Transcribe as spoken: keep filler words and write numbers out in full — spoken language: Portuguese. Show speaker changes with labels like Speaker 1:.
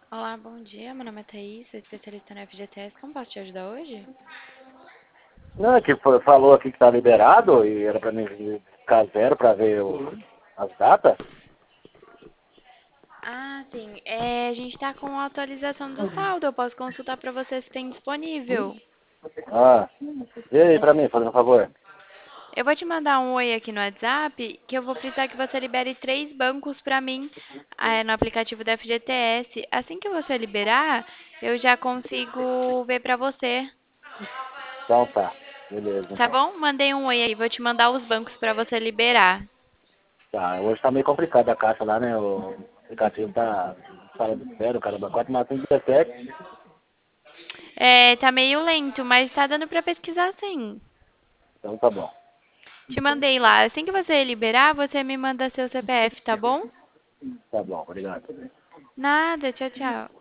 Speaker 1: Olá, bom dia. Meu nome é Thaís, sou especialista no F G T S. Como posso te ajudar hoje?
Speaker 2: Não, é que foi- falou aqui que tá liberado e era pra mim ficar zero pra ver o- as datas.
Speaker 1: Ah, sim. É, a gente está com a atualização do saldo. Eu posso consultar para você se tem disponível.
Speaker 2: Ah, vê aí pra mim, fazendo um favor.
Speaker 1: Eu vou te mandar um oi aqui no WhatsApp, que eu vou precisar que você libere três bancos para mim, ah, no aplicativo da F G T S. Assim que você liberar, eu já consigo ver para você.
Speaker 2: Então tá, beleza
Speaker 1: Tá
Speaker 2: então.
Speaker 1: bom? Mandei um oi aí. Vou te mandar os bancos para você liberar.
Speaker 2: Tá, hoje tá meio complicado a caixa lá, né? O aplicativo tá fala de zero, caramba, quatro mais cinco, dezessete.
Speaker 1: É, tá meio lento, mas tá dando para pesquisar sim.
Speaker 2: Então tá bom.
Speaker 1: Te mandei lá. Assim que você liberar, você me manda seu C P F, tá bom?
Speaker 2: Tá bom, obrigado.
Speaker 1: Nada, tchau, tchau.